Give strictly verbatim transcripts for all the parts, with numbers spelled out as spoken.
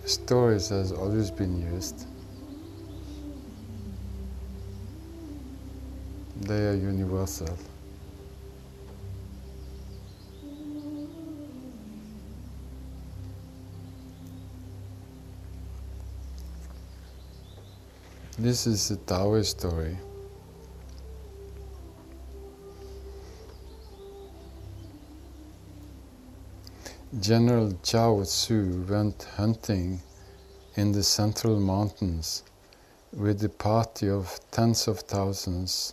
stories has always been used. They are universal. This is a Taoist story. General Zhao Tzu went hunting in the central mountains with a party of tens of thousands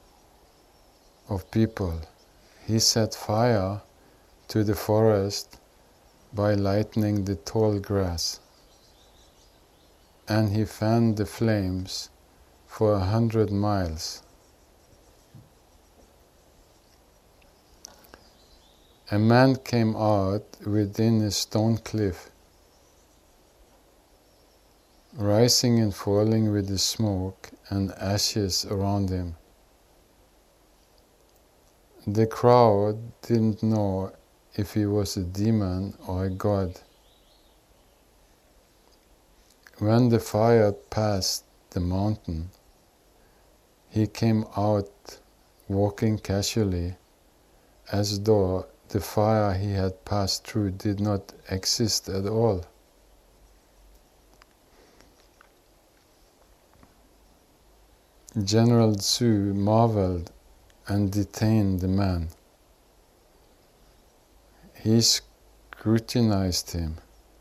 of people. He set fire to the forest by lightening the tall grass, and he fanned the flames for a hundred miles. A man came out within a stone cliff, rising and falling with the smoke and ashes around him. The crowd didn't know if he was a demon or a god. When the fire passed the mountain, he came out walking casually, as though the fire he had passed through did not exist at all. General Tzu marveled and detained the man. He scrutinized him.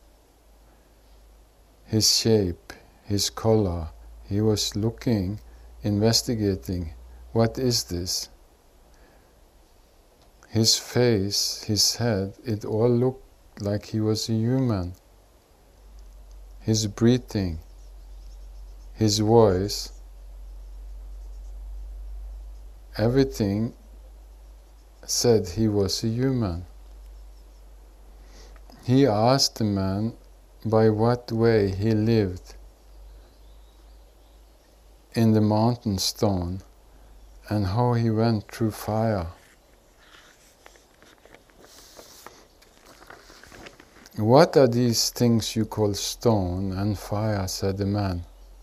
His shape, his color, he was looking, investigating, what is this? His face, his head, it all looked like he was a human. His breathing, his voice, everything said he was a human. He asked the man by what way he lived in the mountain stone and how he went through fire. What are these things you call stone and fire? Said the man.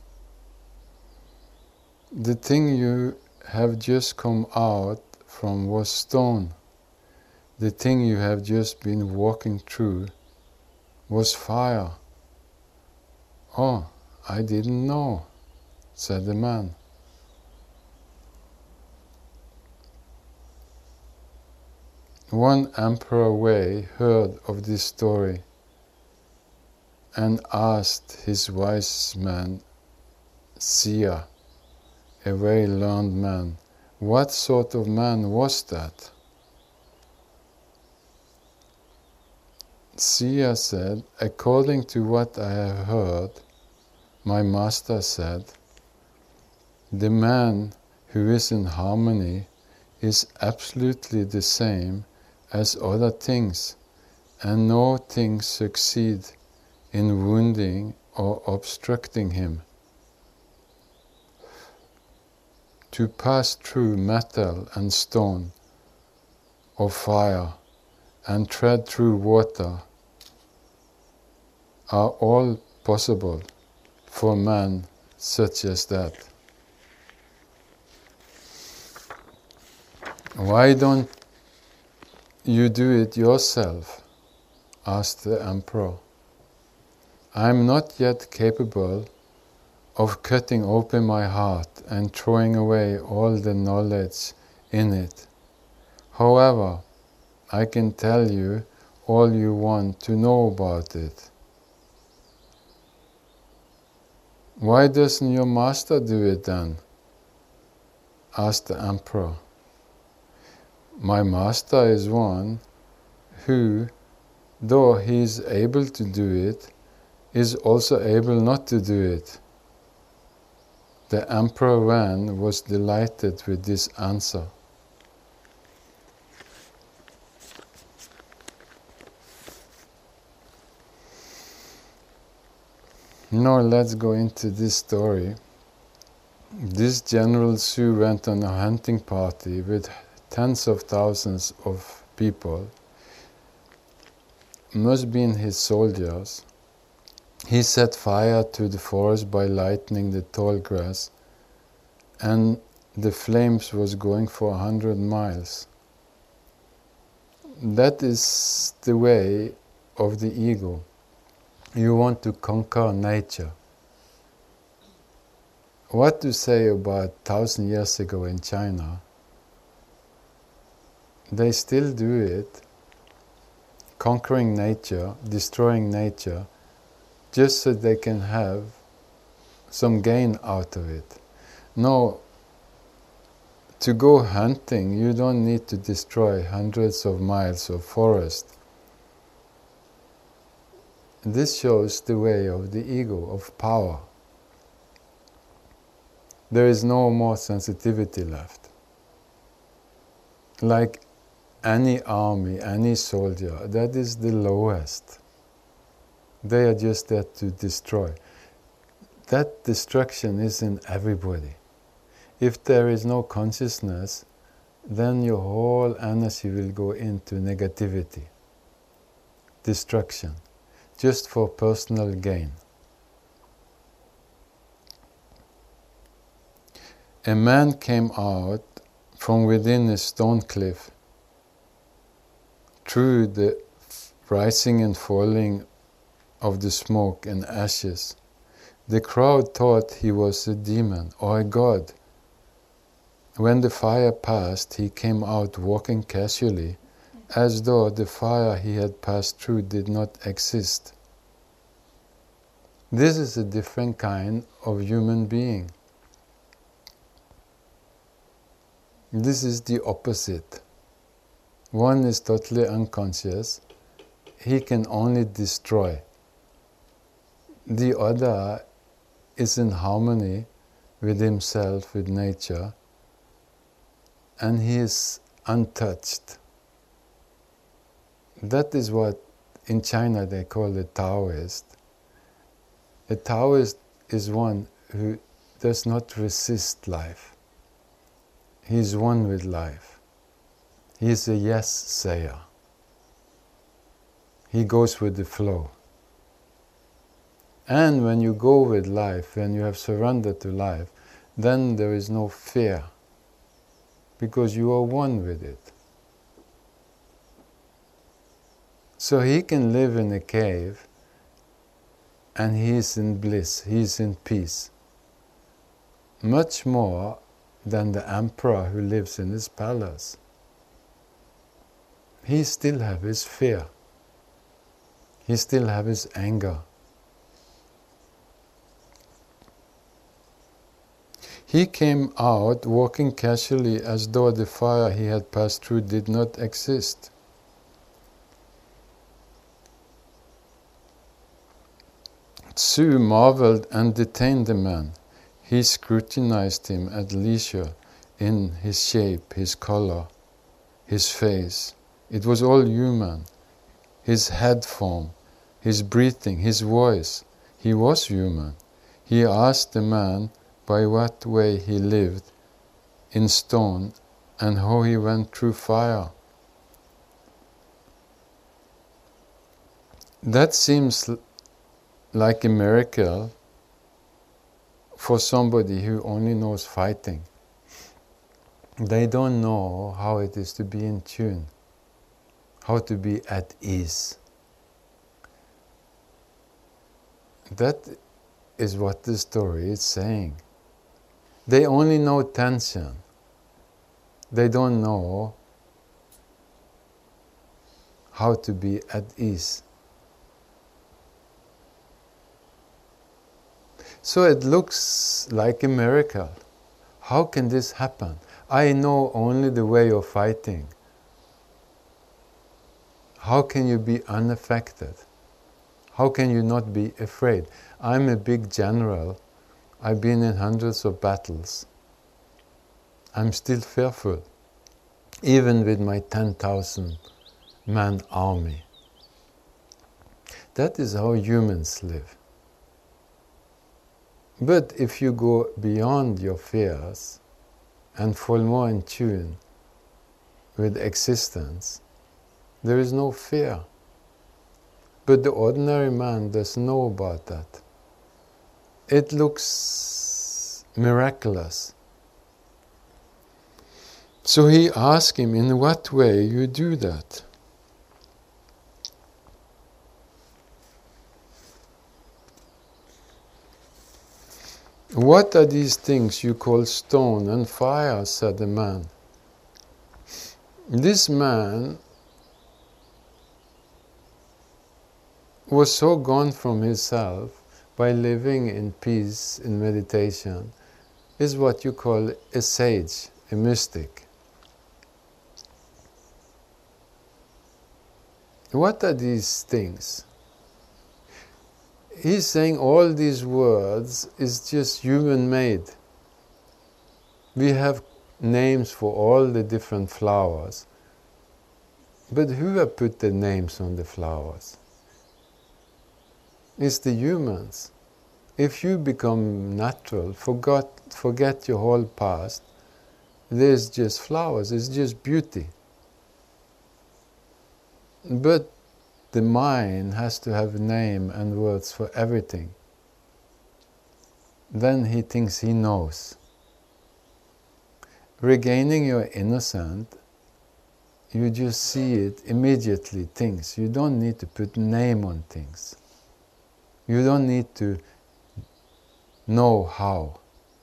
The thing you have just come out from was stone. The thing you have just been walking through was fire. Oh, I didn't know, said the man. One Emperor Wei heard of this story and asked his wise man, Xia, a very learned man, what sort of man was that? Xia said, according to what I have heard, my master said, the man who is in harmony is absolutely the same as other things, and no things succeed in wounding or obstructing him. To pass through metal and stone or fire and tread through water are all possible for man such as that. Why don't you do it yourself? Asked the emperor. I am not yet capable of cutting open my heart and throwing away all the knowledge in it. However, I can tell you all you want to know about it. Why doesn't your master do it then? Asked the emperor. My master is one who, though he is able to do it, is also able not to do it. The Emperor Wen was delighted with this answer. Now let's go into this story. This General Tzu went on a hunting party with tens of thousands of people, must be his soldiers. He set fire to the forest by lighting the tall grass, and the flames was going for a hundred miles. That is the way of the ego. You want to conquer nature. What to say about thousand years ago in China? They still do it, conquering nature, destroying nature, just so they can have some gain out of it. No, to go hunting, you don't need to destroy hundreds of miles of forest. This shows the way of the ego, of power. There is no more sensitivity left. Like any army, any soldier, that is the lowest. They are just there to destroy. That destruction is in everybody. If there is no consciousness, then your whole energy will go into negativity, destruction, just for personal gain. A man came out from within a stone cliff through the rising and falling of the smoke and ashes. The crowd thought he was a demon or a god. When the fire passed, he came out walking casually, as though the fire he had passed through did not exist. This is a different kind of human being. This is the opposite. One is totally unconscious. He can only destroy. The other is in harmony with himself, with nature, and he is untouched. That is what in China they call a Taoist. A Taoist is one who does not resist life. He is one with life. He is a yes-sayer. He goes with the flow. And when you go with life, when you have surrendered to life, then there is no fear, because you are one with it. So he can live in a cave and he is in bliss, he is in peace, much more than the emperor who lives in his palace. He still has his fear. He still has his anger. He came out walking casually as though the fire he had passed through did not exist. Tzu marveled and detained the man. He scrutinized him at leisure in his shape, his color, his face. It was all human. His head form, his breathing, his voice. He was human. He asked the man by what way he lived in stone and how he went through fire. That seems like a miracle for somebody who only knows fighting. They don't know how it is to be in tune, how to be at ease. That is what the story is saying. They only know tension. They don't know how to be at ease. So it looks like a miracle. How can this happen? I know only the way of fighting. How can you be unaffected? How can you not be afraid? I'm a big general. I've been in hundreds of battles. I'm still fearful, even with my ten thousand man army. That is how humans live. But if you go beyond your fears and fall more in tune with existence, there is no fear. But the ordinary man doesn't know about that. It looks miraculous. So he asked him, in what way you do that? What are these things you call stone and fire? Said the man. This man was so gone from himself by living in peace, in meditation, is what you call a sage, a mystic. What are these things? He's saying all these words is just human-made. We have names for all the different flowers, but who have put the names on the flowers? It's the humans. If you become natural, forget, forget your whole past, there's just flowers, it's just beauty. But the mind has to have a name and words for everything. Then he thinks he knows. Regaining your innocence, you just see it immediately, things. You don't need to put name on things. You don't need to know how.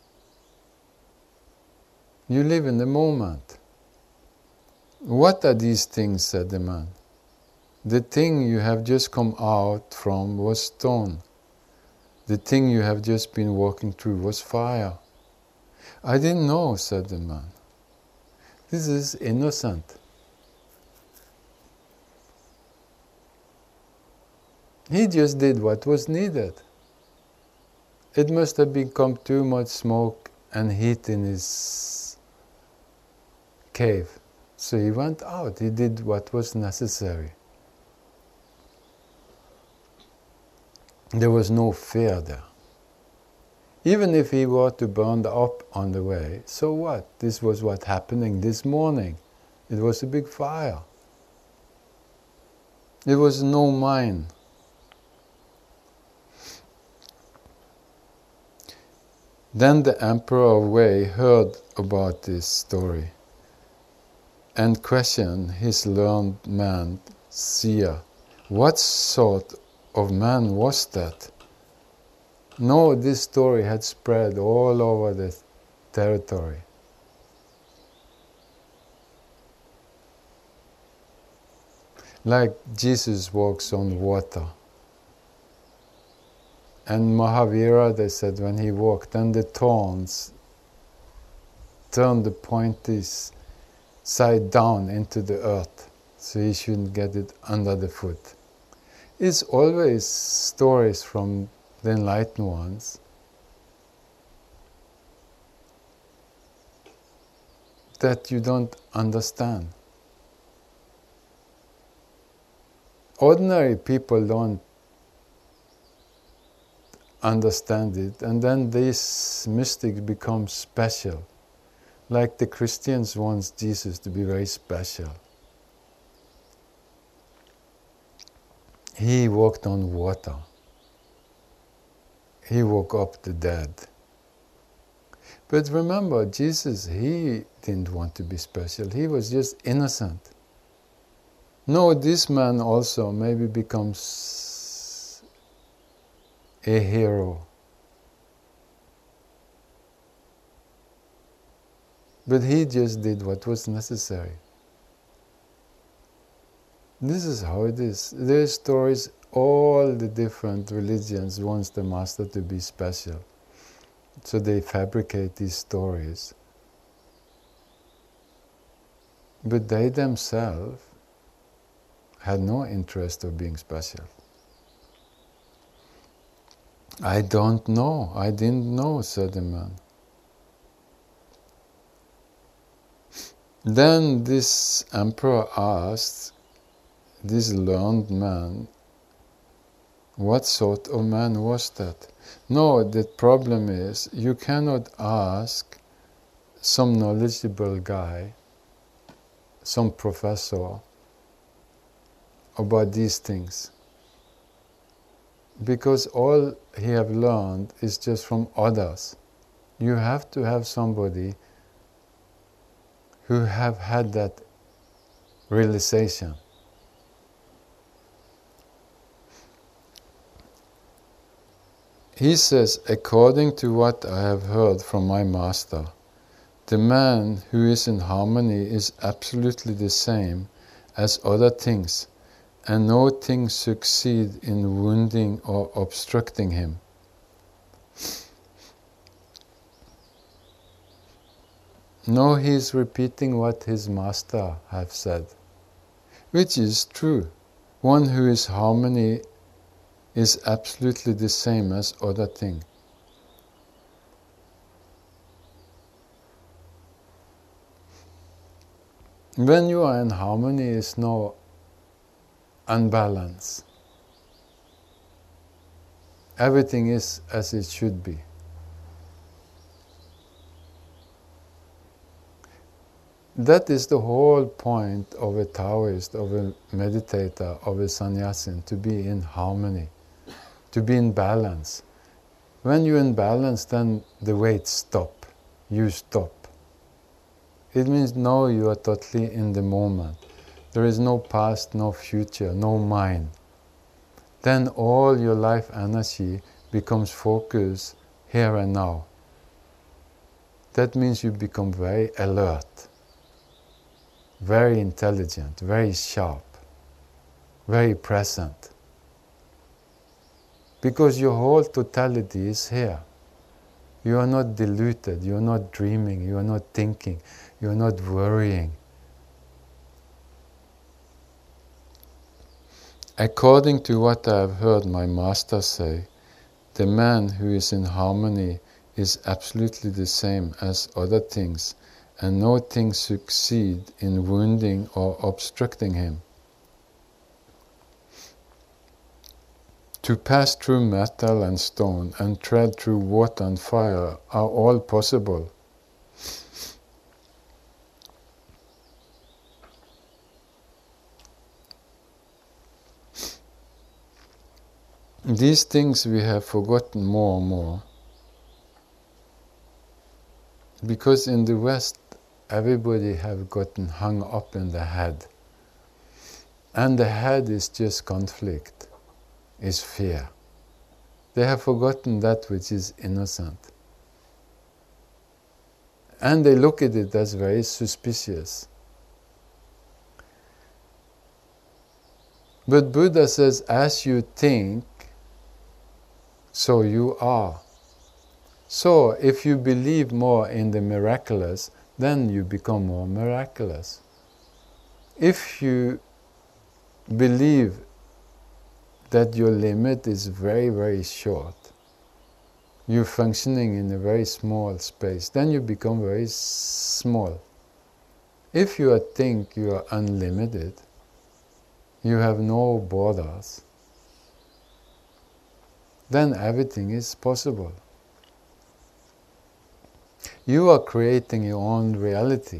You live in the moment. What are these things? Said the man. The thing you have just come out from was stone. The thing you have just been walking through was fire. I didn't know, said the man. This is innocent. He just did what was needed. It must have become too much smoke and heat in his cave. So he went out. He did what was necessary. There was no fear there. Even if he were to burn up on the way, so what? This was what happening this morning. It was a big fire. There was no mind. Then the Emperor of Wei heard about this story and questioned his learned man, seer. What sort of man was that? No, this story had spread all over the territory. Like Jesus walks on water. And Mahavira, they said, when he walked, then the thorns turned the pointy side down into the earth, so he shouldn't get it under the foot. It's always stories from the enlightened ones that you don't understand. Ordinary people don't understand it, and then these mystics become special. Like the Christians want Jesus to be very special. He walked on water. He woke up the dead. But remember, Jesus, he didn't want to be special. He was just innocent. No, this man also maybe becomes a hero. But he just did what was necessary. This is how it is. There are stories, all the different religions wants the master to be special. So they fabricate these stories. But they themselves had no interest of being special. I don't know. I didn't know, said the man. Then this emperor asked this learned man, what sort of man was that? No, the problem is you cannot ask some knowledgeable guy, some professor, about these things. because all he have learned is just from others. You have to have somebody who have had that realization. He says, according to what I have heard from my master, the man who is in harmony is absolutely the same as other things, and no thing succeed in wounding or obstructing him. No, he is repeating what his master have said, which is true. One who is harmony is absolutely the same as other thing. When you are in harmony, is no unbalance. Everything is as it should be. That is the whole point of a Taoist, of a meditator, of a sannyasin, to be in harmony, to be in balance. When you're in balance, then the weights stop, you stop. It means now you are totally in the moment. There is no past, no future, no mind. Then all your life energy becomes focused here and now. That means you become very alert, very intelligent, very sharp, very present. Because your whole totality is here. You are not deluded, you are not dreaming, you are not thinking, you are not worrying. According to what I have heard my master say, the man who is in harmony is absolutely the same as other things, and no thing succeed in wounding or obstructing him. To pass through metal and stone and tread through water and fire are all possible. These things we have forgotten more and more, because in the West everybody have gotten hung up in the head, and the head is just conflict, is fear. They have forgotten that which is innocent, and they look at it as very suspicious. But Buddha says, as you think, so you are. So if you believe more in the miraculous, then you become more miraculous. If you believe that your limit is very, very short, you're functioning in a very small space, then you become very small. If you think you are unlimited, you have no borders, then everything is possible. You are creating your own reality.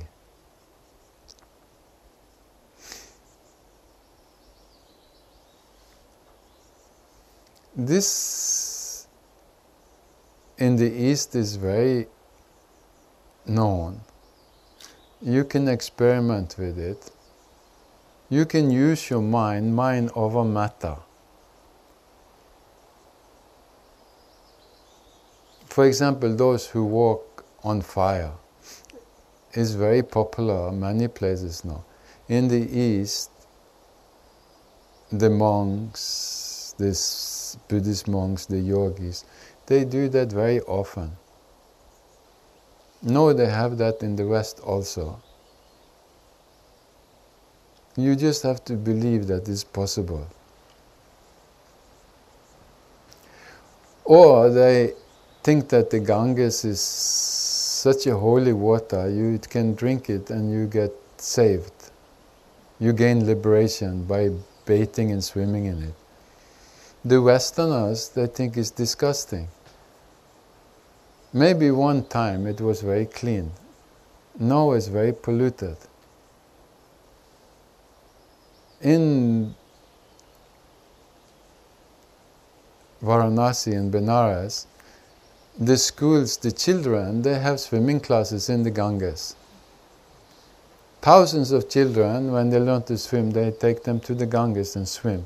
This in the East is very known. You can experiment with it. You can use your mind, mind over matter. For example, those who walk on fire is very popular in many places now. In the East, the monks, these Buddhist monks, the yogis, they do that very often. No, they have that in the West also. You just have to believe that it's possible. Or they think that the Ganges is such a holy water, you can drink it and you get saved. You gain liberation by bathing and swimming in it. The Westerners, they think it's disgusting. Maybe one time it was very clean. Now it's very polluted. In Varanasi and Benares, the schools, the children, they have swimming classes in the Ganges. Thousands of children, when they learn to swim, they take them to the Ganges and swim.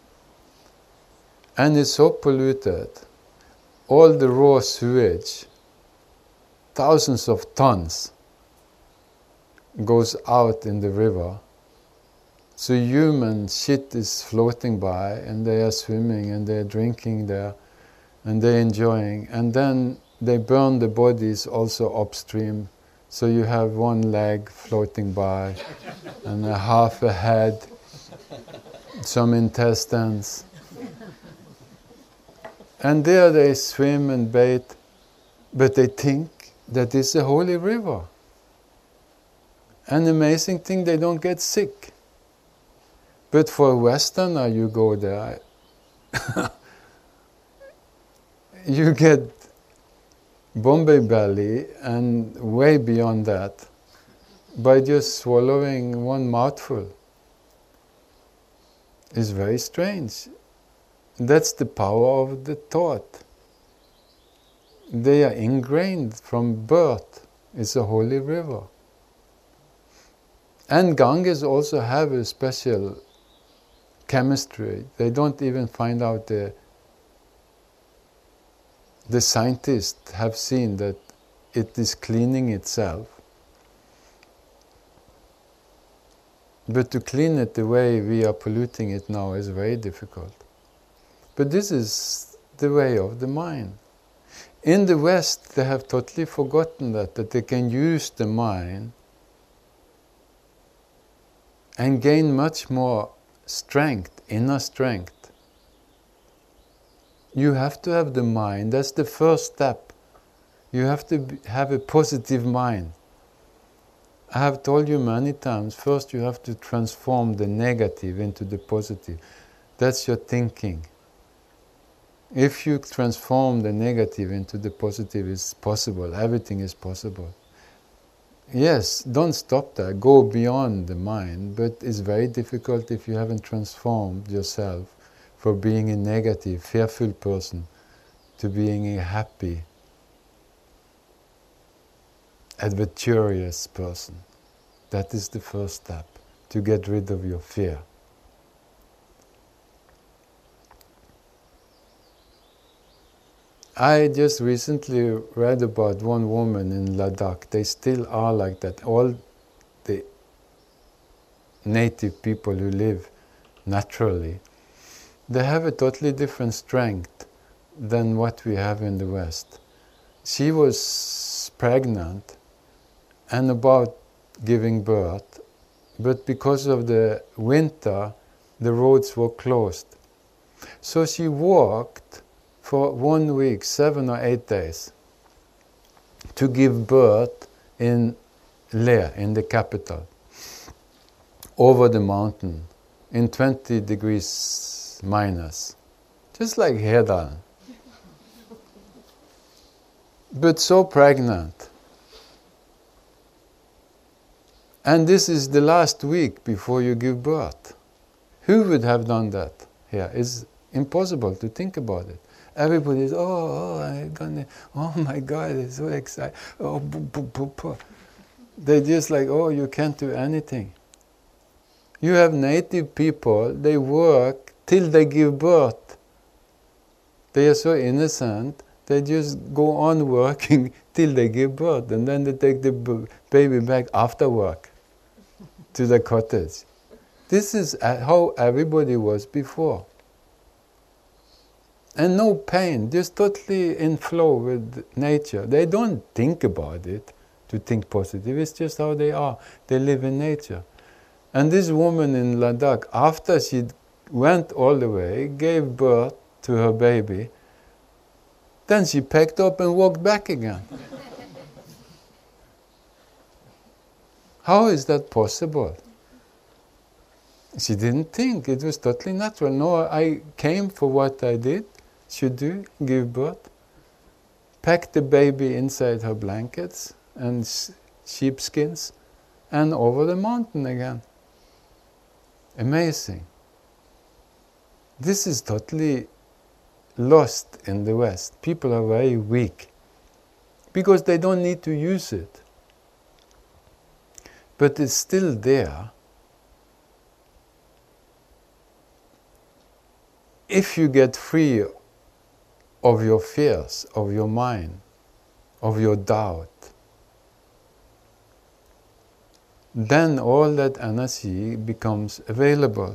And it's so polluted. All the raw sewage, thousands of tons, goes out in the river. So human shit is floating by, and they are swimming and they are drinking there and they're enjoying. And then they burn the bodies also upstream. So you have one leg floating by and a half a head, some intestines. And there they swim and bathe, but they think that it's a holy river. An amazing thing, they don't get sick. But for a Westerner, you go there, you get Bombay belly and way beyond that by just swallowing one mouthful. It's very strange. That's the power of the thought. They are ingrained from birth. It's a holy river. And Ganges also have a special chemistry. They don't even find out the the scientists have seen that it is cleaning itself. But to clean it the way we are polluting it now is very difficult. But this is the way of the mind. In the West, they have totally forgotten that, that they can use the mind and gain much more strength, inner strength. You have to have the mind. That's the first step. You have to be, have a positive mind. I have told you many times, first you have to transform the negative into the positive. That's your thinking. If you transform the negative into the positive, it's possible. Everything is possible. Yes, don't stop there. Go beyond the mind. But it's very difficult if you haven't transformed yourself for being a negative, fearful person to being a happy, adventurous person. That is the first step, to get rid of your fear. I just recently read about one woman in Ladakh. They still are like that. All the native people who live naturally, they have a totally different strength than what we have in the West. She was pregnant and about giving birth, but because of the winter, the roads were closed. So she walked for one week, seven or eight days, to give birth in Leh, in the capital, over the mountain, in twenty degrees minus, just like Hedal. But so pregnant. And this is the last week before you give birth. Who would have done that here? It's impossible to think about it. Everybody is, oh, oh, I'm gonna, oh my God, it's so exciting. Oh, boo, boo, boo, boo. They're just like, oh, you can't do anything. You have native people, they work till they give birth. They are so innocent, they just go on working till they give birth, and then they take the b- baby back after work to the cottage. This is how everybody was before. And no pain, just totally in flow with nature. They don't think about it to think positive, it's just how they are. They live in nature. And this woman in Ladakh, after she went all the way, gave birth to her baby, then she packed up and walked back again. How is that possible? She didn't think, it was totally natural. No, I came for what I did, should do, give birth, packed the baby inside her blankets and sheepskins, and over the mountain again. Amazing. This is totally lost in the West. People are very weak because they don't need to use it. But it's still there. If you get free of your fears, of your mind, of your doubt, then all that energy becomes available.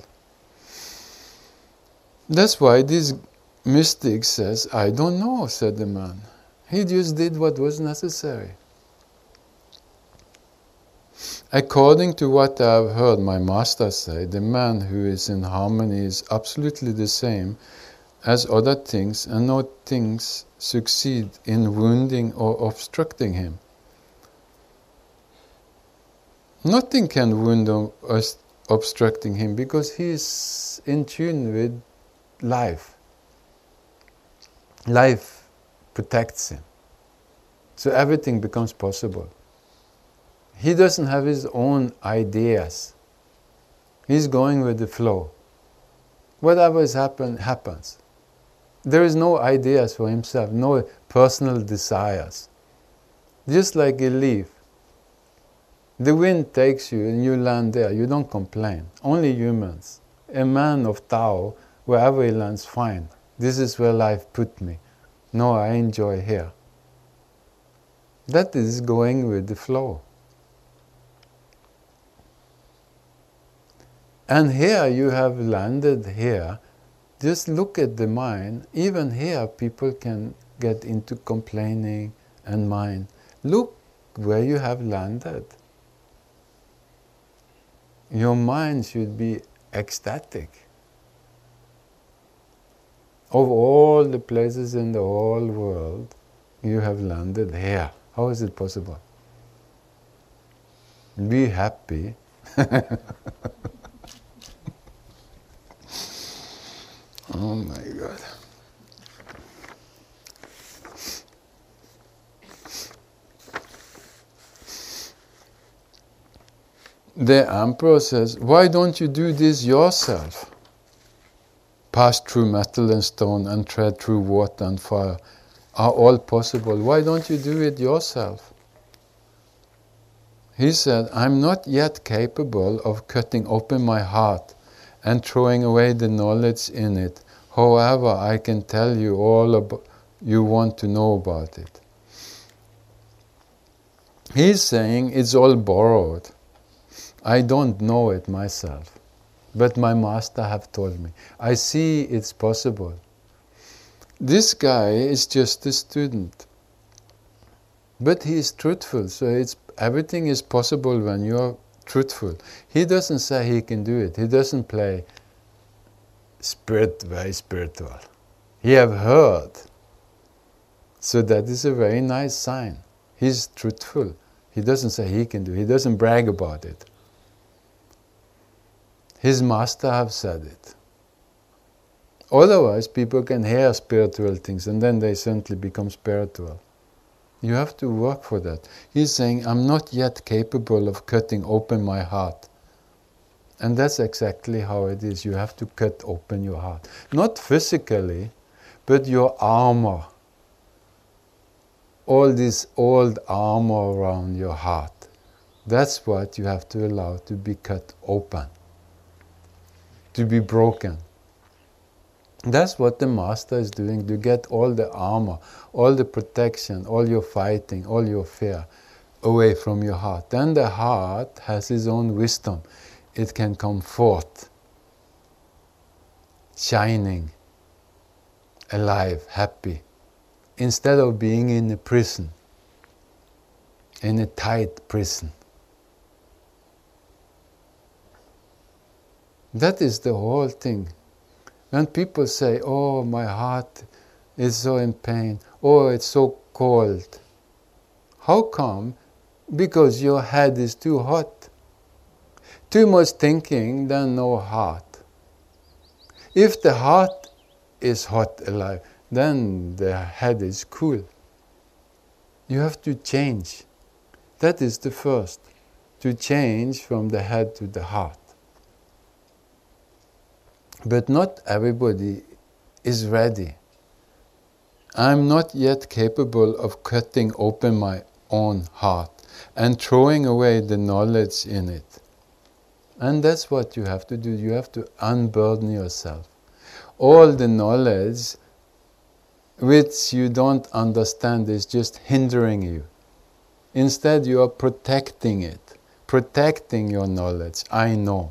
That's why this mystic says, I don't know, said the man. He just did what was necessary. According to what I've heard my master say, the man who is in harmony is absolutely the same as other things, and no things succeed in wounding or obstructing him. Nothing can wound or obstructing him because he is in tune with life. Life protects him. So everything becomes possible. He doesn't have his own ideas. He's going with the flow. Whatever is happen, happens. There is no ideas for himself, no personal desires. Just like a leaf. The wind takes you and you land there. You don't complain. Only humans. A man of Tao, wherever he lands, fine. This is where life put me. No, I enjoy here. That is going with the flow. And here you have landed here. Just look at the mind. Even here people can get into complaining and mind. Look where you have landed. Your mind should be ecstatic. Of all the places in the whole world, you have landed here. How is it possible? Be happy. Oh my God. The emperor says, why don't you do this yourself? Pass through metal and stone and tread through water and fire are all possible. Why don't you do it yourself? He said, I'm not yet capable of cutting open my heart and throwing away the knowledge in it. However, I can tell you all about, you want to know about it. He's saying it's all borrowed. I don't know it myself, but my master have told me. I see it's possible. This guy is just a student, but he is truthful, so it's everything is possible when you are truthful. He doesn't say he can do it. He doesn't play spirit, very spiritual. He have heard. So that is a very nice sign. He's truthful. He doesn't say he can do it. He doesn't brag about it. His master have said it. Otherwise, people can hear spiritual things and then they suddenly become spiritual. You have to work for that. He's saying, I'm not yet capable of cutting open my heart. And that's exactly how it is. You have to cut open your heart. Not physically, but your armor. All this old armor around your heart. That's what you have to allow to be cut open. To be broken. That's what the master is doing, to get all the armor, all the protection, all your fighting, all your fear away from your heart. Then the heart has its own wisdom. It can come forth, shining, alive, happy, instead of being in a prison, in a tight prison. That is the whole thing. When people say, oh, my heart is so in pain, oh, it's so cold. How come? Because your head is too hot. Too much thinking, then no heart. If the heart is hot, alive, then the head is cool. You have to change. That is the first. To change from the head to the heart. But not everybody is ready. I'm not yet capable of cutting open my own heart and throwing away the knowledge in it. And that's what you have to do. You have to unburden yourself. All the knowledge which you don't understand is just hindering you. Instead, you are protecting it, protecting your knowledge. I know.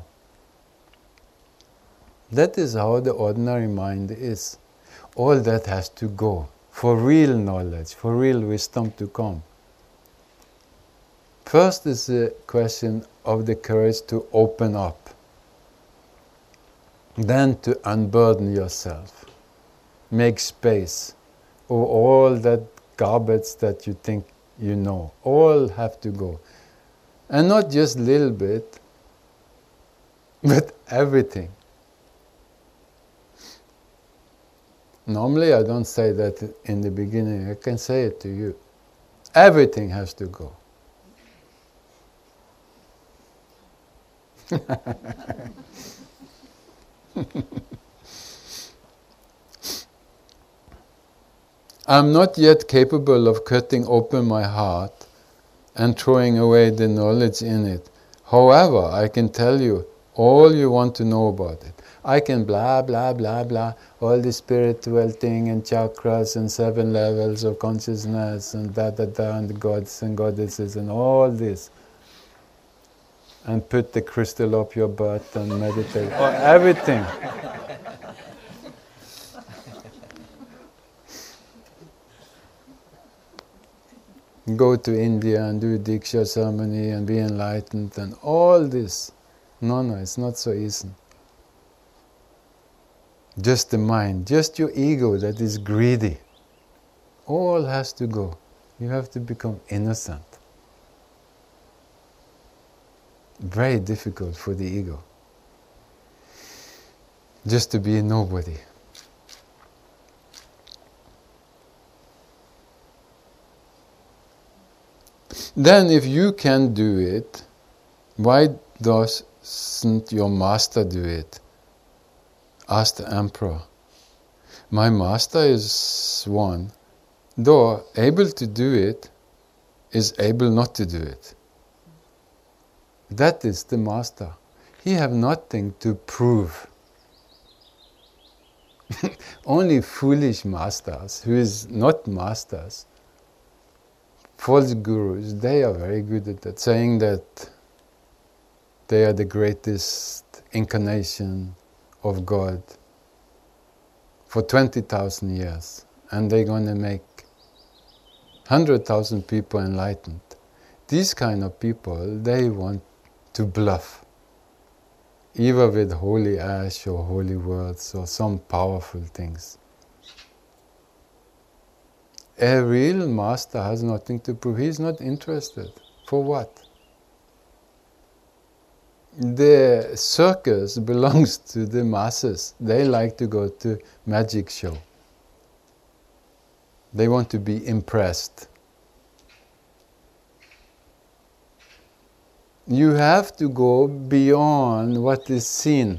That is how the ordinary mind is. All that has to go for real knowledge, for real wisdom to come. First is the question of the courage to open up. Then to unburden yourself. Make space. Or all that garbage that you think you know. All have to go. And not just a little bit, but everything. Normally I don't say that in the beginning. I can say it to you. Everything has to go. I'm not yet capable of cutting open my heart and throwing away the knowledge in it. However, I can tell you all you want to know about it. I can blah, blah, blah, blah, all the spiritual thing and chakras and seven levels of consciousness and da, da, da, and gods and goddesses and all this. And put the crystal up your butt and meditate. Oh, everything. Go to India and do a Diksha ceremony and be enlightened and all this. No, no, it's not so easy. Just the mind, just your ego that is greedy. All has to go. You have to become innocent. Very difficult for the ego. Just to be a nobody. Then if you can do it, why doesn't your master do it? Asked the emperor. My master is one, though able to do it, is able not to do it. That is the master. He have nothing to prove. Only foolish masters, who is not masters, false gurus, they are very good at that, saying that they are the greatest incarnation of God for twenty thousand years, and they're going to make one hundred thousand people enlightened. These kind of people, they want to bluff, either with holy ash or holy words or some powerful things. A real master has nothing to prove. He's not interested. For what? The circus belongs to the masses. They like to go to magic show. They want to be impressed. You have to go beyond what is seen.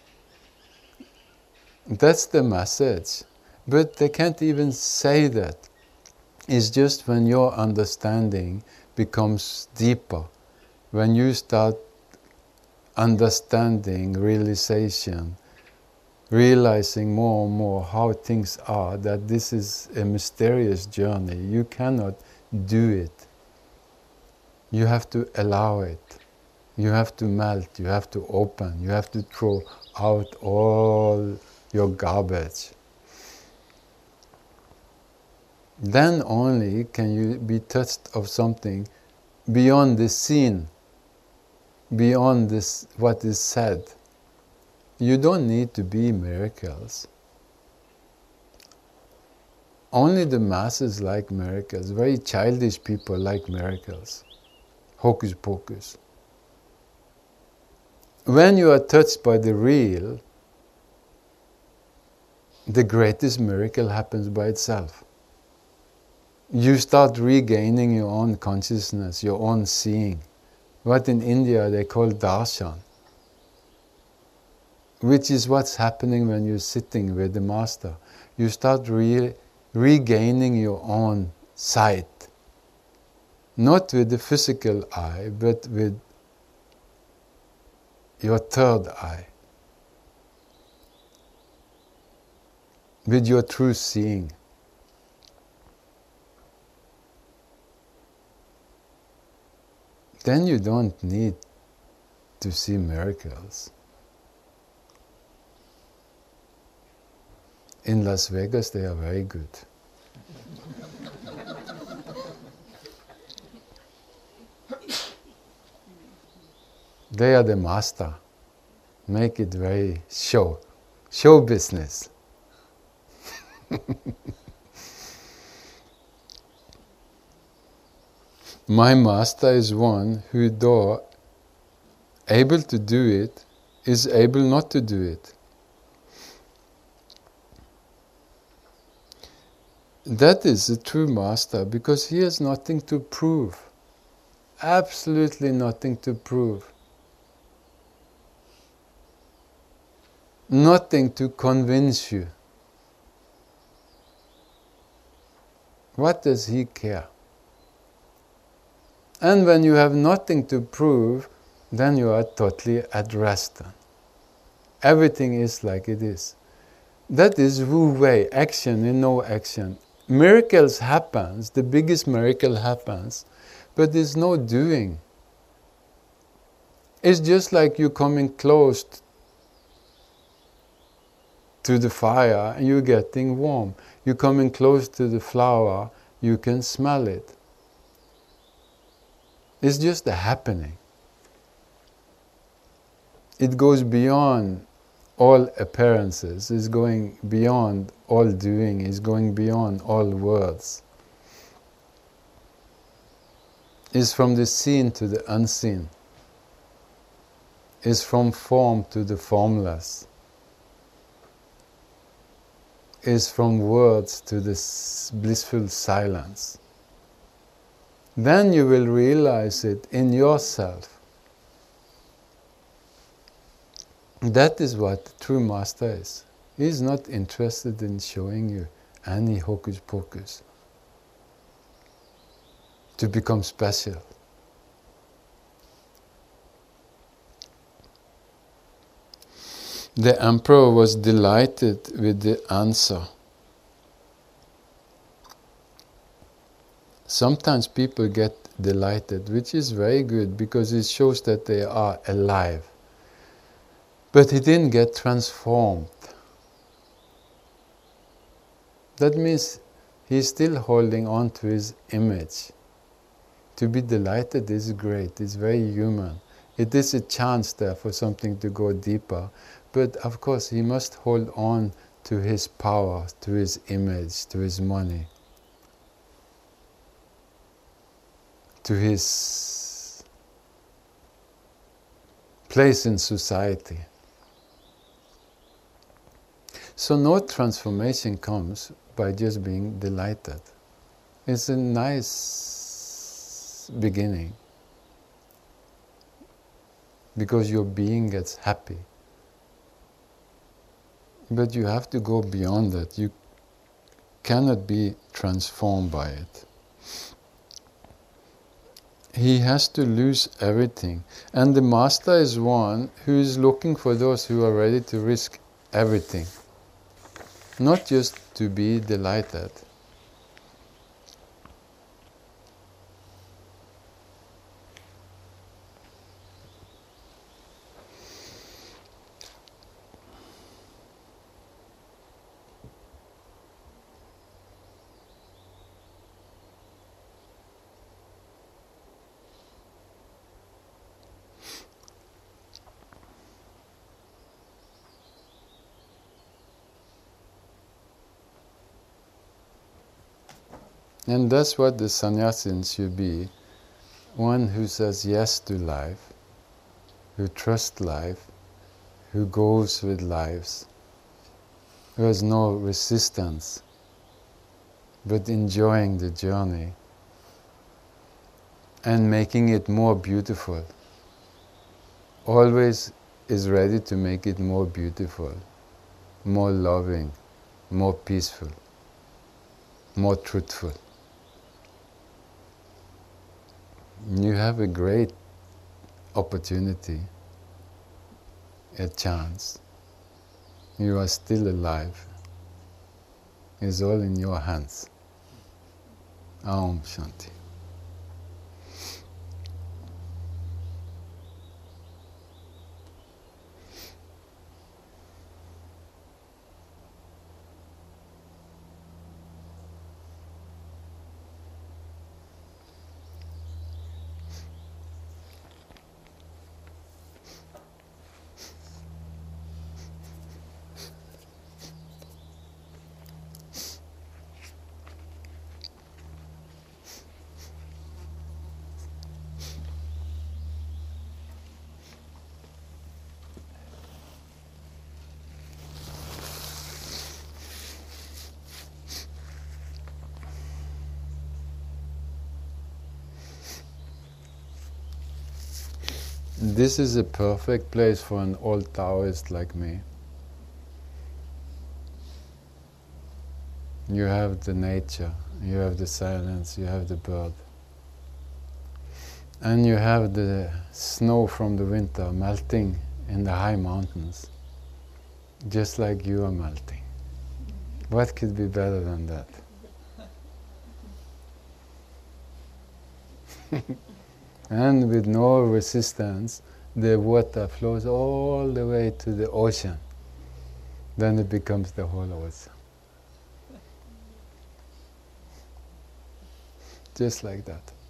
That's the message. But they can't even say that. It's just when your understanding becomes deeper, when you start understanding, realization, realizing more and more how things are, that this is a mysterious journey. You cannot do it. You have to allow it. You have to melt, you have to open, you have to throw out all your garbage. Then only can you be touched of something beyond the seen, beyond this what is said. You don't need to be miracles. Only the masses like miracles. Very childish people like miracles. Hocus pocus. When you are touched by the real, the greatest miracle happens by itself. You start regaining your own consciousness, your own seeing. What in India they call darshan, which is what's happening when you're sitting with the master. You start re- regaining your own sight. Not with the physical eye, but with your third eye. With your true seeing. Then you don't need to see miracles. In Las Vegas, they are very good. They are the master. Make it very show. Show business. My master is one who, though able to do it, is able not to do it. That is a true master because he has nothing to prove. Absolutely nothing to prove. Nothing to convince you. What does he care? And when you have nothing to prove, then you are totally at rest. Everything is like it is. That is Wu Wei, action and no action. Miracles happens, the biggest miracle happens, but there's no doing. It's just like you coming close to the fire and you're getting warm. You're coming close to the flower, you can smell it. It's just a happening. It goes beyond all appearances, it's going beyond all doing, it's going beyond all words. It's from the seen to the unseen. It's from form to the formless. Is from words to this blissful silence. Then you will realize it in yourself. That is what the true master is. He is not interested in showing you any hocus pocus to become special. The emperor was delighted with the answer. Sometimes people get delighted, which is very good because it shows that they are alive. But he didn't get transformed. That means he's still holding on to his image. To be delighted is great, it's very human. It is a chance there for something to go deeper. But of course he must hold on to his power, to his image, to his money, to his place in society. So no transformation comes by just being delighted. It's a nice beginning because your being gets happy. But you have to go beyond that. You cannot be transformed by it. He has to lose everything. And the master is one who is looking for those who are ready to risk everything. Not just to be delighted. And that's what the sannyasin should be. One who says yes to life, who trusts life, who goes with lives, who has no resistance, but enjoying the journey and making it more beautiful. Always is ready to make it more beautiful, more loving, more peaceful. more truthful. You have a great opportunity, a chance. You are still alive. It's all in your hands. Aum Shanti. This is a perfect place for an old Taoist like me. You have the nature, you have the silence, you have the bird. And you have the snow from the winter melting in the high mountains, just like you are melting. What could be better than that? And with no resistance, the water flows all the way to the ocean. Then it becomes the whole ocean. Just like that.